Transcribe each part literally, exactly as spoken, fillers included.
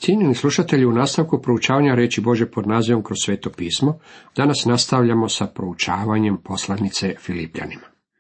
Cijenjeni slušatelji, u nastavku proučavanja riječi Božje pod nazivom Kroz sveto pismo, danas nastavljamo sa proučavanjem poslanice Filipljanima.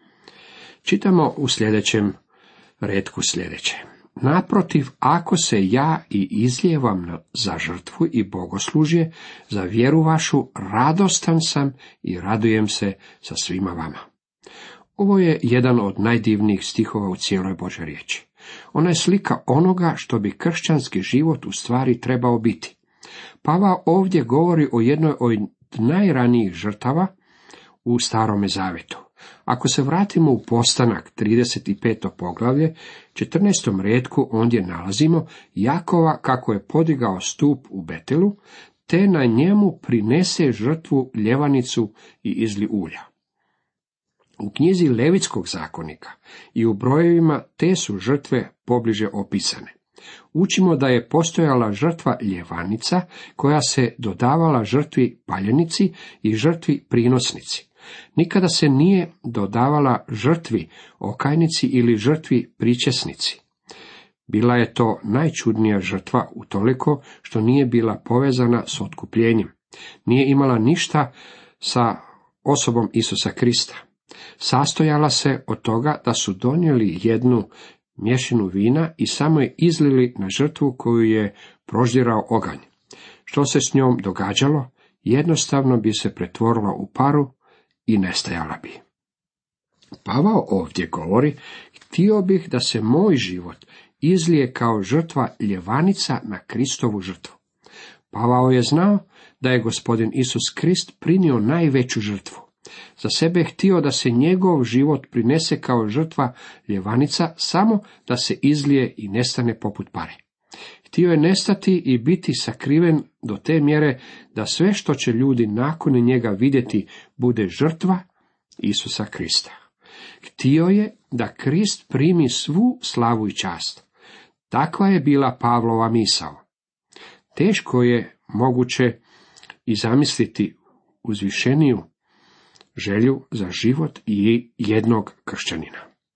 Čitamo u sljedećem retku sljedeće. Naprotiv, ako se ja i izlijevam za žrtvu i bogoslužje, za vjeru vašu, radostan sam i radujem se sa svima vama. Ovo je jedan od najdivnijih stihova u cijeloj Božoj riječi. Ona je slika onoga što bi kršćanski život u stvari trebao biti. Pavao ovdje govori o jednoj od najranijih žrtava u Starome Zavetu. Ako se vratimo u Postanak, trideset peto poglavlje, četrnaestom retku, ondje nalazimo Jakova kako je podigao stup u Betelu, te na njemu prinese žrtvu ljevanicu i izli ulja. U knjizi Levitskog zakonika i u brojevima te su žrtve pobliže opisane. Učimo da je postojala žrtva ljevanica koja se dodavala žrtvi paljenici i žrtvi prinosnici. Nikada se nije dodavala žrtvi okajnici ili žrtvi pričesnici. Bila je to najčudnija žrtva utoliko što nije bila povezana s otkupljenjem. Nije imala ništa sa osobom Isusa Krista. Sastojala se od toga da su donijeli jednu mješinu vina i samo je izlili na žrtvu koju je proždirao oganj. Što se s njom događalo? Jednostavno bi se pretvorila u paru i nestajala bi. Pavao ovdje govori, htio bih da se moj život izlije kao žrtva ljevanica na Kristovu žrtvu. Pavao je znao da je gospodin Isus Krist prinio najveću žrtvu. Za sebe je htio da se njegov život prinese kao žrtva ljevanica, samo da se izlije i nestane poput pare. Htio je nestati i biti sakriven do te mjere da sve što će ljudi nakon njega vidjeti bude žrtva Isusa Krista. Htio je da Krist primi svu slavu i čast. Takva je bila Pavlova misao. Teško je moguće i zamisliti uzvišeniju želju za život i jednog kršćanina.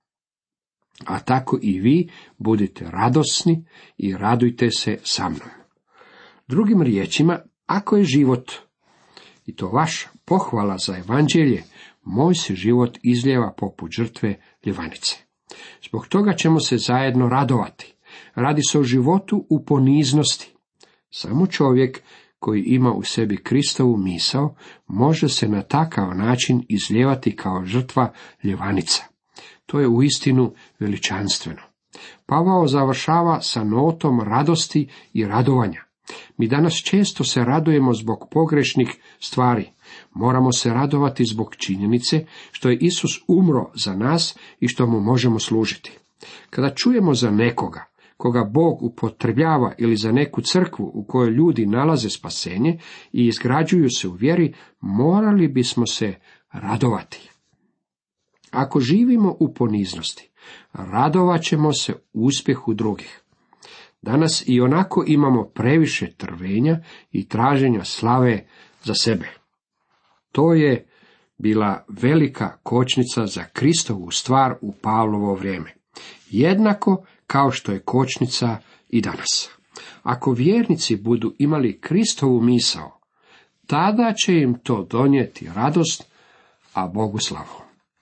A tako i vi budite radosni i radujte se sa mnom. Drugim riječima, ako je život, i to vaš, pohvala za evanđelje, moj se život izlijeva poput žrtve ljevanice. Zbog toga ćemo se zajedno radovati. Radi se o životu u poniznosti. Samo čovjek koji ima u sebi Kristovu misao, može se na takav način izlijevati kao žrtva ljevanica. To je uistinu veličanstveno. Pavao završava sa notom radosti i radovanja. Mi danas često se radujemo zbog pogrešnih stvari. Moramo se radovati zbog činjenice što je Isus umro za nas i što mu možemo služiti. Kada čujemo za nekoga koga Bog upotrebljava ili za neku crkvu u kojoj ljudi nalaze spasenje i izgrađuju se u vjeri, morali bismo se radovati. Ako živimo u poniznosti, radovat ćemo se uspjehu drugih. Danas i onako imamo previše trvenja i traženja slave za sebe. To je bila velika kočnica za Kristovu stvar u Pavlovo vrijeme. Jednako kao što je kočnica i danas. Ako vjernici budu imali Kristovu misao, tada će im to donijeti radost, a Bogu slavu.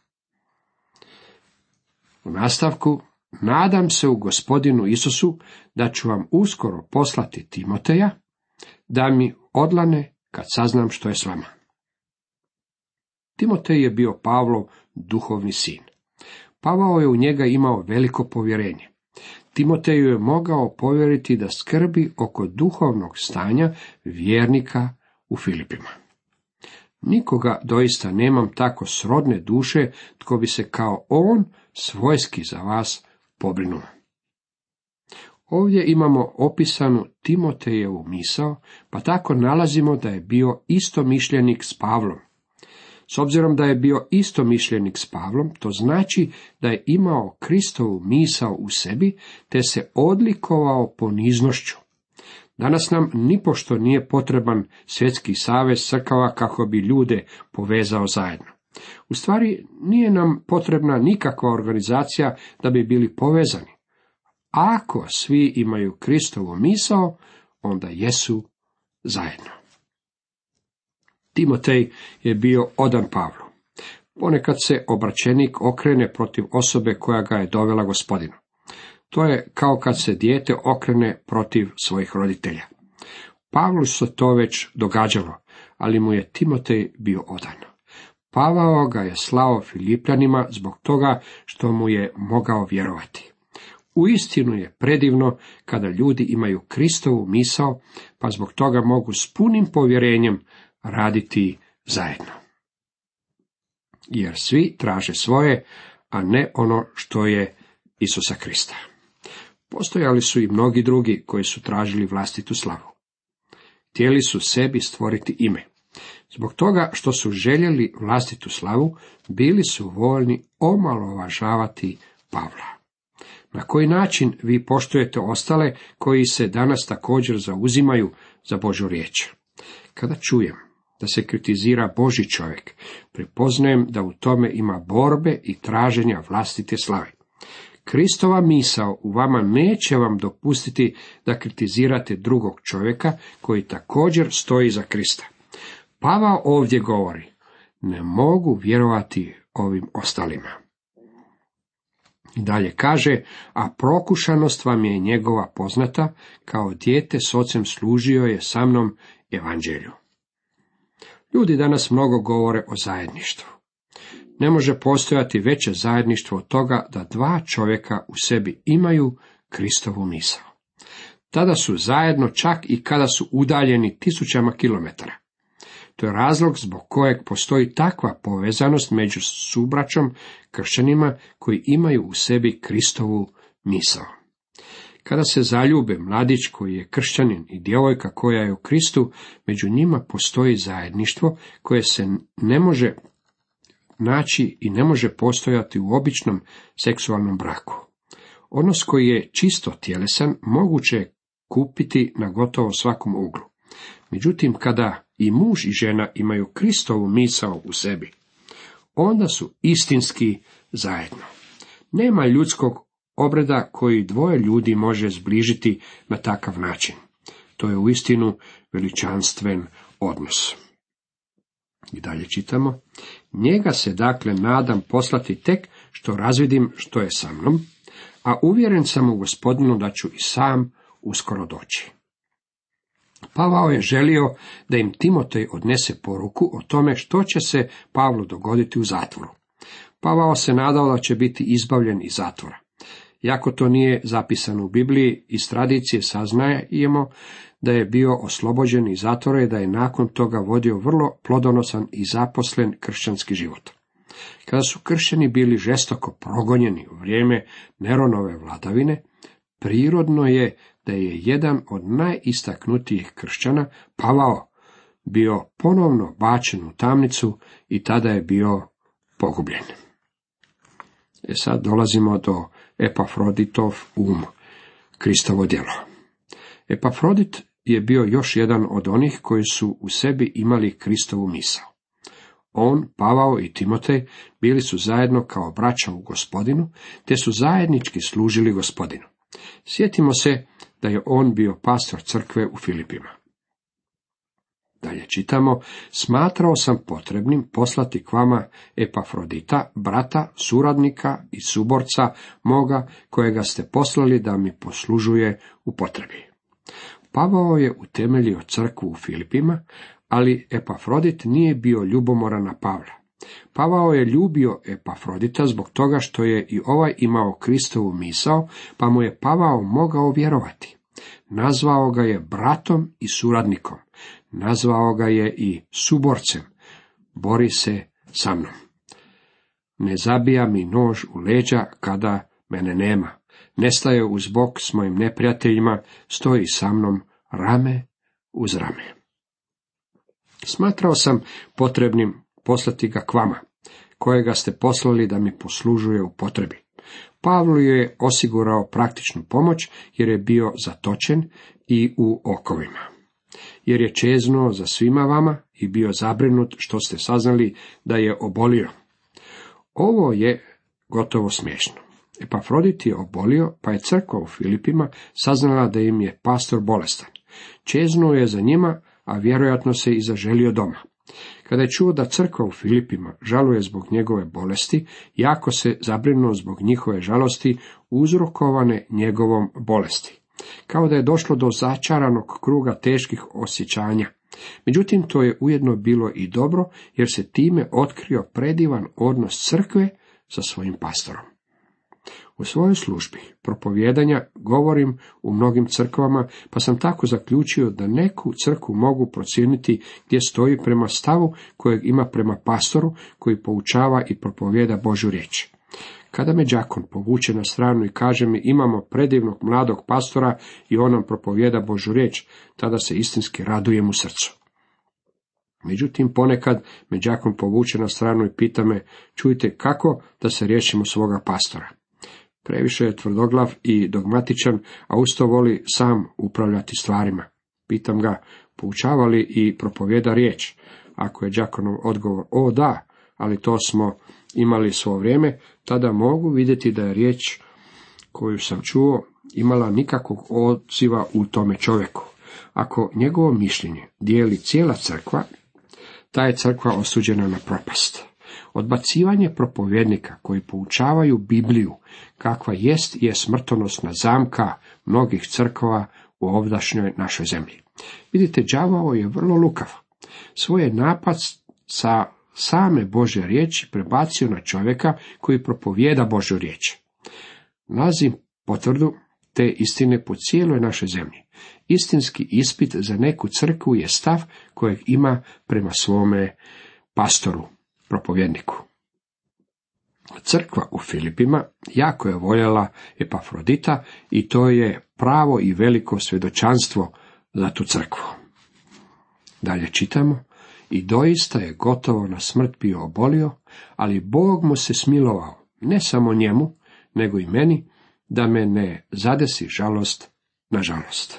U nastavku, nadam se u Gospodinu Isusu da ću vam uskoro poslati Timoteja, da mi odlane kad saznam što je s vama. Timotej je bio Pavlov duhovni sin. Pavao je u njega imao veliko povjerenje. Timoteju je mogao povjeriti da skrbi oko duhovnog stanja vjernika u Filipima. Nikoga doista nemam tako srodne duše, tko bi se kao on svojski za vas pobrinuo. Ovdje imamo opisanu Timotejevu misao, pa tako nalazimo da je bio istomišljenik s Pavlom. S obzirom da je bio istomišljenik s Pavlom, to znači da je imao Kristovu misao u sebi, te se odlikovao poniznošću. Danas nam nipošto nije potreban svjetski savez crkava kako bi ljude povezao zajedno. U stvari, nije nam potrebna nikakva organizacija da bi bili povezani. Ako svi imaju Kristovu misao, onda jesu zajedno. Timotej je bio odan Pavlu. Ponekad se obraćenik okrene protiv osobe koja ga je dovela Gospodinu. To je kao kad se dijete okrene protiv svojih roditelja. Pavlu se to već događalo, ali mu je Timotej bio odan. Pavao ga je slao Filipljanima zbog toga što mu je mogao vjerovati. Uistinu je predivno kada ljudi imaju Kristovu misao, pa zbog toga mogu s punim povjerenjem raditi zajedno. Jer svi traže svoje, a ne ono što je Isusa Krista. Postojali su i mnogi drugi koji su tražili vlastitu slavu. Htjeli su sebi stvoriti ime. Zbog toga što su željeli vlastitu slavu, bili su voljni omalovažavati Pavla. Na koji način vi poštujete ostale koji se danas također zauzimaju za Božju riječ? Kada čujem da se kritizira Božji čovjek, prepoznajem da u tome ima borbe i traženja vlastite slave. Kristova misao u vama neće vam dopustiti da kritizirate drugog čovjeka koji također stoji za Krista. Pavao ovdje govori, ne mogu vjerovati ovim ostalima. I dalje kaže, a prokušanost vam je njegova poznata, kao dijete s ocem služio je sa mnom evanđelju. Ljudi danas mnogo govore o zajedništvu. Ne može postojati veće zajedništvo od toga da dva čovjeka u sebi imaju Kristovu misao. Tada su zajedno čak i kada su udaljeni tisućama kilometara. To je razlog zbog kojeg postoji takva povezanost među subraćom kršćanima koji imaju u sebi Kristovu misao. Kada se zaljube mladić koji je kršćanin i djevojka koja je u Kristu, među njima postoji zajedništvo koje se ne može naći i ne može postojati u običnom seksualnom braku. Odnos koji je čisto tjelesan moguće je kupiti na gotovo svakom uglu. Međutim, kada i muž i žena imaju Kristovu misao u sebi, onda su istinski zajedno. Nema ljudskog obreda koji dvoje ljudi može zbližiti na takav način. To je uistinu veličanstven odnos. I dalje čitamo, njega se dakle nadam poslati tek što razvidim što je sa mnom, a uvjeren sam u Gospodinu da ću i sam uskoro doći. Pavao je želio da im Timotej odnese poruku o tome što će se Pavlu dogoditi u zatvoru. Pavao se nadao da će biti izbavljen iz zatvora. Iako to nije zapisano u Bibliji, iz tradicije saznajemo da je bio oslobođen iz zatvora i da je nakon toga vodio vrlo plodonosan i zaposlen kršćanski život. Kada su kršćani bili žestoko progonjeni u vrijeme Neronove vladavine, prirodno je da je jedan od najistaknutijih kršćana, Pavao, bio ponovno bačen u tamnicu i tada je bio pogubljen. E sad dolazimo do Epafroditov um, Kristovo djelo. Epafrodit je bio još jedan od onih koji su u sebi imali Kristovu misao. On, Pavao i Timotej bili su zajedno kao braća u Gospodinu, te su zajednički služili Gospodinu. Sjetimo se da je on bio pastor crkve u Filipima. Dalje čitamo, smatrao sam potrebnim poslati k vama Epafrodita, brata, suradnika i suborca moga, kojega ste poslali da mi poslužuje u potrebi. Pavao je utemeljio crkvu u Filipima, ali Epafrodit nije bio ljubomoran na Pavla. Pavao je ljubio Epafrodita zbog toga što je i ovaj imao Kristovu misao, pa mu je Pavao mogao vjerovati. Nazvao ga je bratom i suradnikom. Nazvao ga je i suborcem. Bori se sa mnom. Ne zabija mi nož u leđa kada mene nema. Nestaje uz bok s mojim neprijateljima, stoji sa mnom rame uz rame. Smatrao sam potrebnim poslati ga k vama, kojega ste poslali da mi poslužuje u potrebi. Pavlu je osigurao praktičnu pomoć jer je bio zatočen i u okovima. Jer je čeznuo za svima vama i bio zabrinut što ste saznali da je obolio. Ovo je gotovo smiješno. Epafrodit je obolio, pa je crkva u Filipima saznala da im je pastor bolestan. Čeznuo je za njima, a vjerojatno se i zaželio doma. Kada je čuo da crkva u Filipima žaluje zbog njegove bolesti, jako se zabrinuo zbog njihove žalosti uzrokovane njegovom bolesti. Kao da je došlo do začaranog kruga teških osjećanja. Međutim, to je ujedno bilo i dobro, jer se time otkrio predivan odnos crkve sa svojim pastorom. U svojoj službi propovijedanja govorim u mnogim crkvama, pa sam tako zaključio da neku crkvu mogu procijeniti gdje stoji prema stavu kojeg ima prema pastoru koji poučava i propovijeda Božju riječ. Kada me đakon povuče na stranu i kaže mi imamo predivnog mladog pastora i on nam propovijeda Božju riječ, tada se istinski radujem u srcu. Međutim, ponekad me đakon povuče na stranu i pita me, čujte kako da se riješimo svoga pastora. Previše je tvrdoglav i dogmatičan, a usto voli sam upravljati stvarima. Pitam ga, poučava li i propovijeda riječ? Ako je đakonov odgovor, o da, ali to smo imali svo vrijeme, tada mogu vidjeti da je riječ koju sam čuo imala nikakvog odziva u tome čovjeku. Ako njegovo mišljenje dijeli cijela crkva, ta je crkva osuđena na propast. Odbacivanje propovjednika koji poučavaju Bibliju kakva jest je smrtonosna zamka mnogih crkava u ovdašnjoj našoj zemlji. Vidite, đavao je vrlo lukav. Svoje napad sa same Božje riječi prebacio na čovjeka koji propovijeda Božju riječ. Nalazim potvrdu te istine po cijeloj našoj zemlji. Istinski ispit za neku crkvu je stav kojeg ima prema svome pastoru, propovjedniku. Crkva u Filipima jako je voljela Epafrodita i to je pravo i veliko svjedočanstvo za tu crkvu. Dalje čitamo, i doista je gotovo na smrt bio obolio, ali Bog mu se smilovao, ne samo njemu, nego i meni, da me ne zadesi žalost na žalost.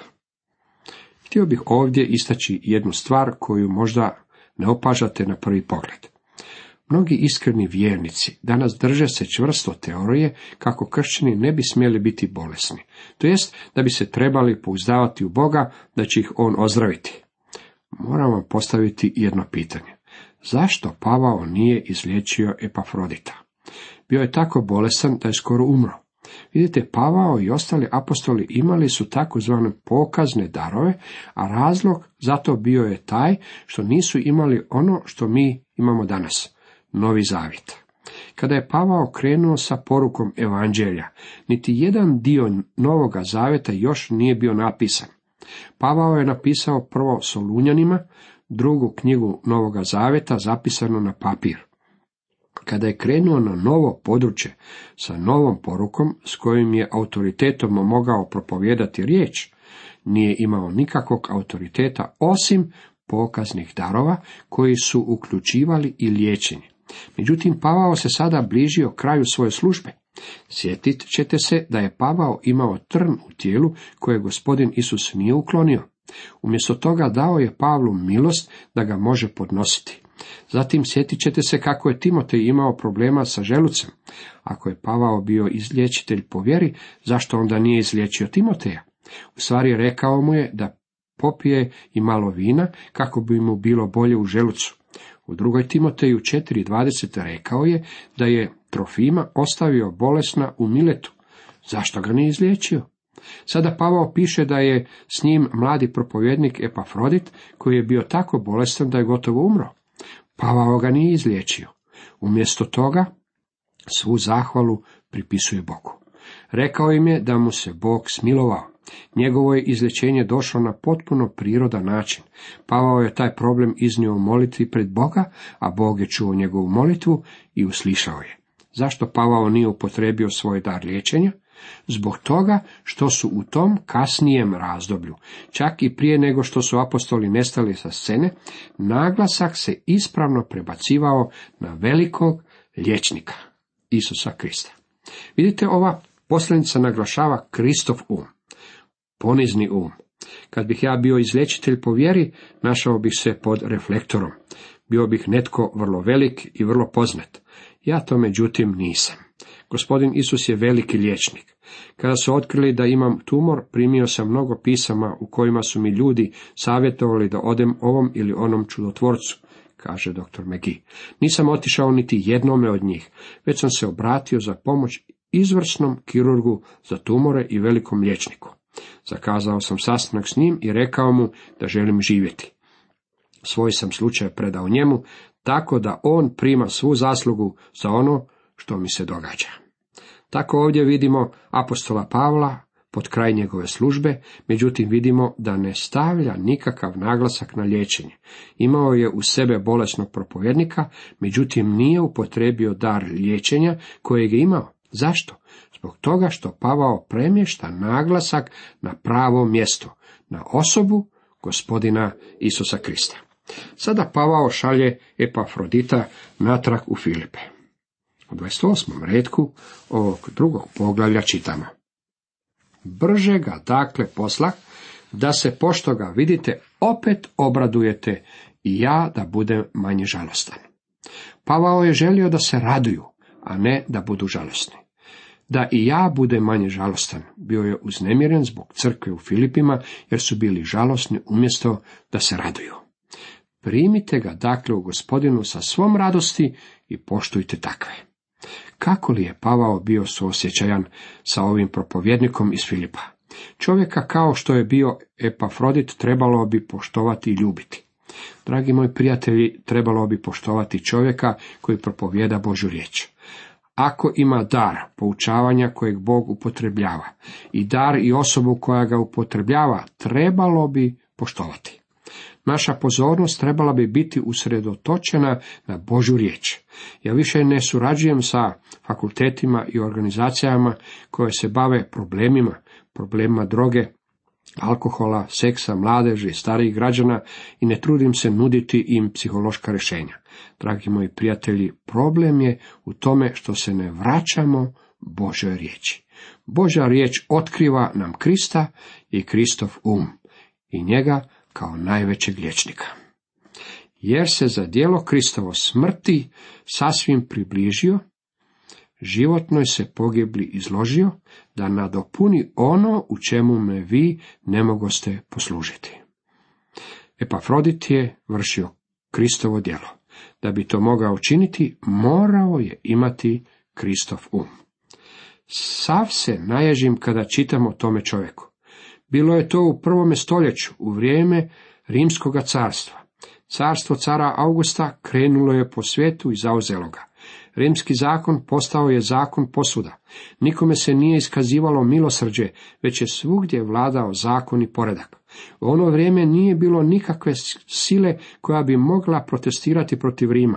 Htio bih ovdje istaći jednu stvar koju možda ne opažate na prvi pogled. Mnogi iskreni vjernici danas drže se čvrsto teorije kako kršćani ne bi smjeli biti bolesni, to jest da bi se trebali pouzdavati u Boga da će ih On ozdraviti. Moram vam postaviti jedno pitanje. Zašto Pavao nije izliječio Epafrodita? Bio je tako bolestan da je skoro umro. Vidite, Pavao i ostali apostoli imali su takozvane pokazne darove, a razlog za to bio je taj što nisu imali ono što mi imamo danas, Novi zavjet. Kada je Pavao krenuo sa porukom evanđelja, niti jedan dio Novoga zavjeta još nije bio napisan. Pavao je napisao prvo Solunjanima, drugu knjigu Novoga zavjeta zapisano na papir. Kada je krenuo na novo područje sa novom porukom s kojim je autoritetom mogao propovijedati riječ, nije imao nikakvog autoriteta osim pokaznih darova koji su uključivali i liječenje. Međutim, Pavao se sada bližio kraju svoje službe. Sjetit ćete se da je Pavao imao trn u tijelu koje gospodin Isus nije uklonio. Umjesto toga dao je Pavlu milost da ga može podnositi. Zatim sjetit ćete se kako je Timotej imao problema sa želucem. Ako je Pavao bio izliječitelj po vjeri, zašto onda nije izliječio Timoteja? U stvari rekao mu je da popije i malo vina kako bi mu bilo bolje u želucu. U drugoj Timoteju četiri dvadeset rekao je da je Trofima ostavio bolesna u Miletu. Zašto ga nije izliječio? Sada Pavao piše da je s njim mladi propovjednik Epafrodit koji je bio tako bolestan da je gotovo umro. Pavao ga nije izliječio. Umjesto toga svu zahvalu pripisuje Bogu. Rekao im je da mu se Bog smilovao. Njegovo je izlječenje došlo na potpuno prirodan način. Pavao je taj problem iznio u molitvi pred Boga, a Bog je čuo njegovu molitvu i uslišao je. Zašto Pavao nije upotrijebio svoj dar liječenja? Zbog toga što su u tom kasnijem razdoblju, čak i prije nego što su apostoli nestali sa scene, naglasak se ispravno prebacivao na velikog liječnika, Isusa Krista. Vidite, ova poslanica naglašava Kristov um, ponizni um. Kad bih ja bio izliječitelj po vjeri, našao bih se pod reflektorom. Bio bih netko vrlo velik i vrlo poznat. Ja to međutim nisam. Gospodin Isus je veliki liječnik. Kada su otkrili da imam tumor, primio sam mnogo pisama u kojima su mi ljudi savjetovali da odem ovom ili onom čudotvorcu, kaže doktor McGee. Nisam otišao niti jednome od njih, već sam se obratio za pomoć izvrsnom kirurgu za tumore i velikom liječniku. Zakazao sam sastanak s njim i rekao mu da želim živjeti. Svoj sam slučaj predao njemu, tako da on prima svu zaslugu za ono što mi se događa. Tako ovdje vidimo apostola Pavla pod kraj njegove službe, međutim vidimo da ne stavlja nikakav naglasak na liječenje. Imao je u sebe bolesnog propovjednika, međutim nije upotrijebio dar liječenja kojeg je imao. Zašto? Zbog toga što Pavao premješta naglasak na pravo mjesto, na osobu gospodina Isusa Krista. Sada Pavao šalje Epafrodita natrag u Filipe. U dvadeset osmom retku ovog drugog poglavlja čitamo: Brže ga dakle poslah, da se pošto ga vidite opet obradujete i ja da budem manje žalostan. Pavao je želio da se raduju, a ne da budu žalosni. Da i ja budem manje žalostan, bio je uznemiren zbog crkve u Filipima, jer su bili žalosni umjesto da se raduju. Primite ga dakle u Gospodinu sa svom radosti i poštujte takve. Kako li je Pavao bio suosjećajan sa ovim propovjednikom iz Filipa? Čovjeka kao što je bio Epafrodit trebalo bi poštovati i ljubiti. Dragi moji prijatelji, trebalo bi poštovati čovjeka koji propovjeda Božju riječ. Ako ima dar poučavanja kojeg Bog upotrebljava i dar i osobu koja ga upotrebljava, trebalo bi poštovati. Naša pozornost trebala bi biti usredotočena na Božju riječ. Ja više ne surađujem sa fakultetima i organizacijama koje se bave problemima, problemima droge, alkohola, seksa, mladeži i starijih građana i ne trudim se nuditi im psihološka rješenja. Dragi moji prijatelji, problem je u tome što se ne vraćamo Božoj riječi. Božja riječ otkriva nam Krista i Kristov um i njega kao najvećeg liječnika. Jer se za djelo Kristovo smrti sasvim približio, životnoj se pogibli izložio, da nadopuni ono u čemu me vi ne mogoste poslužiti. Epafrodit je vršio Kristovo djelo. Da bi to mogao činiti, morao je imati Kristov um. Sav se naježim kada čitam o tome čovjeku. Bilo je to u prvome stoljeću, u vrijeme Rimskoga carstva. Carstvo cara Augusta krenulo je po svijetu i zauzelo ga. Rimski zakon postao je zakon posuda. Nikome se nije iskazivalo milosrđe, već je svugdje vladao zakon i poredak. U ono vrijeme nije bilo nikakve sile koja bi mogla protestirati protiv Rima.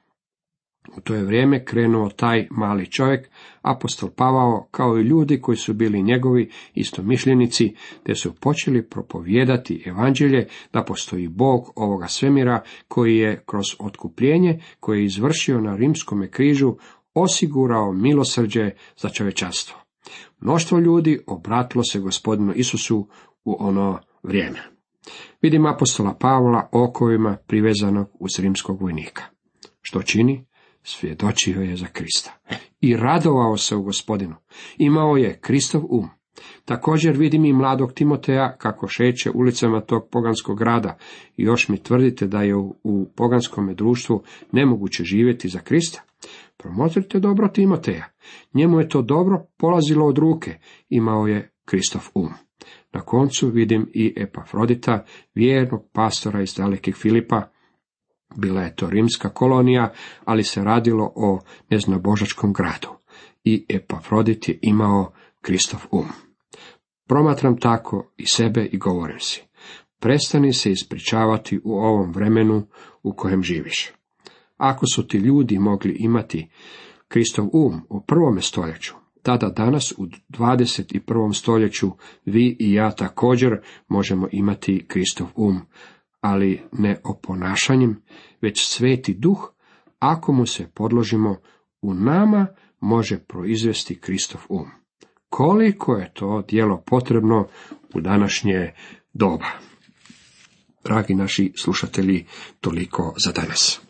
U to je vrijeme krenuo taj mali čovjek, apostol Pavao, kao i ljudi koji su bili njegovi istomišljenici, te su počeli propovijedati evanđelje da postoji Bog ovoga svemira koji je kroz otkupljenje koje je izvršio na rimskome križu osigurao milosrđe za čovječanstvo. Mnoštvo ljudi obratilo se gospodinu Isusu u ono vrijeme. Vidim apostola Pavla okovima privezanog uz rimskog vojnika. Što čini? Svjedočio je za Krista i radovao se u Gospodinu. Imao je Kristov um. Također vidim i mladog Timoteja kako šeće ulicama tog poganskog grada i još mi tvrdite da je u, u poganskome društvu nemoguće živjeti za Krista. Promotrite dobro Timoteja. Njemu je to dobro polazilo od ruke. Imao je Kristov um. Na koncu vidim i Epafrodita, vjernog pastora iz dalekih Filipa. Bila je to rimska kolonija, ali se radilo o neznabožačkom gradu. I Epafrodit je imao Kristov um. Promatram tako i sebe i govorim si: prestani se ispričavati u ovom vremenu u kojem živiš. Ako su ti ljudi mogli imati Kristov um u prvome stoljeću, tada danas u dvadeset prvom stoljeću vi i ja također možemo imati Kristov um, ali ne oponašanjem, već Sveti Duh, ako mu se podložimo, u nama može proizvesti Kristov um. Koliko je to djelo potrebno u današnje doba? Dragi naši slušatelji, toliko za danas.